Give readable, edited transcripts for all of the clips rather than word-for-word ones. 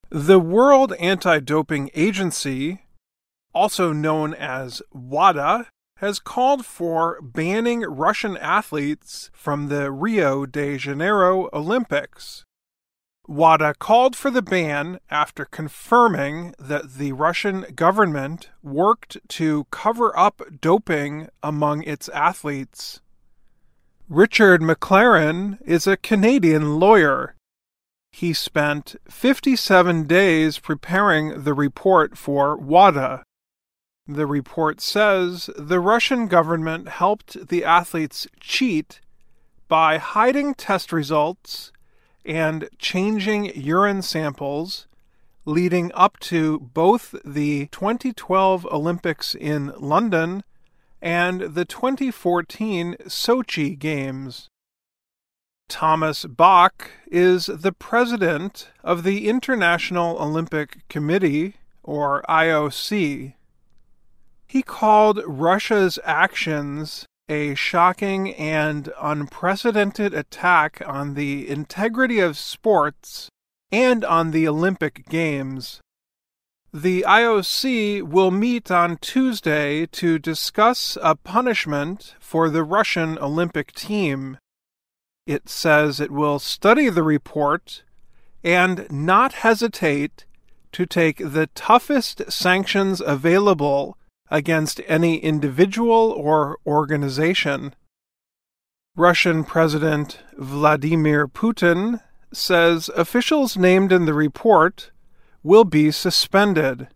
The World Anti-Doping Agency, also known as WADA, has called for banning Russian athletes from the Rio de Janeiro Olympics. WADA called for the ban after confirming that the Russian government worked to cover up doping among its athletes. Richard McLaren is a Canadian lawyer. He spent 57 days preparing the report for WADA. The report says the Russian government helped the athletes cheat by hiding test results and changing urine samples leading up to both the 2012 Olympics in London and the 2014 Sochi Games. Thomas Bach is the president of the International Olympic Committee, or IOC. He called Russia's actions a shocking and unprecedented attack on the integrity of sports and on the Olympic Games. The IOC will meet on Tuesday to discuss a punishment for the Russian Olympic team. It says it will study the report and not hesitate to take the toughest sanctions available against any individual or organization. Russian President Vladimir Putin says officials named in the report will be suspended.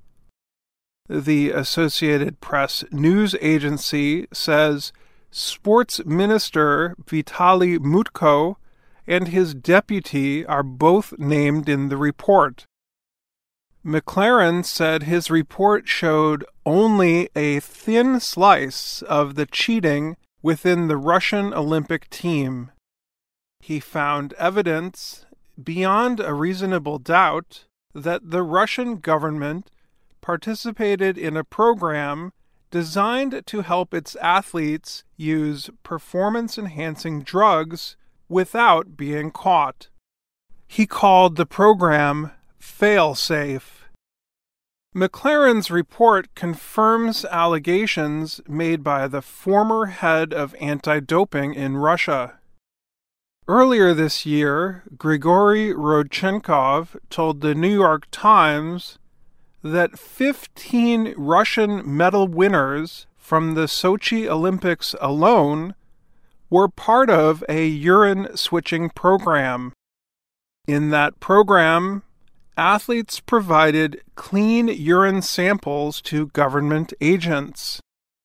The Associated Press news agency says Sports Minister Vitaly Mutko and his deputy are both named in the report. McLaren said his report showed only a thin slice of the cheating within the Russian Olympic team. He found evidence, beyond a reasonable doubt, that the Russian government participated in a program designed to help its athletes use performance-enhancing drugs without being caught. He called the program Fail-Safe. McLaren's report confirms allegations made by the former head of anti-doping in Russia. Earlier this year, Grigory Rodchenkov told the New York Times that 15 Russian medal winners from the Sochi Olympics alone were part of a urine switching program. In that program, athletes provided clean urine samples to government agents.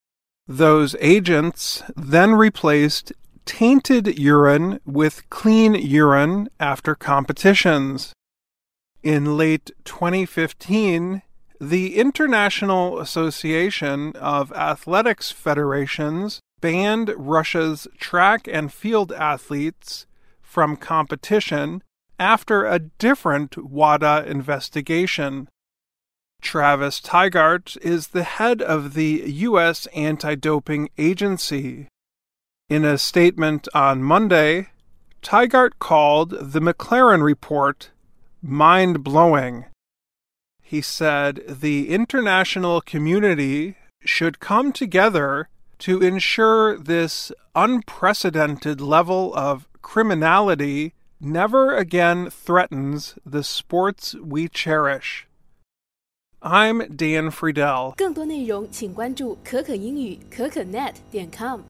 Those agents then replaced tainted urine with clean urine after competitions. In late 2015, the International Association of Athletics Federations banned Russia's track and field athletes from competition after a different WADA investigation. Travis Tygart is the head of the U.S. Anti-Doping Agency. In a statement on Monday, Tygart called the McLaren report mind-blowing. He said the international community should come together to ensure this unprecedented level of criminality never again threatens the sports we cherish. I'm Dan Friedel. 更多内容请关注可可英语可可net.com。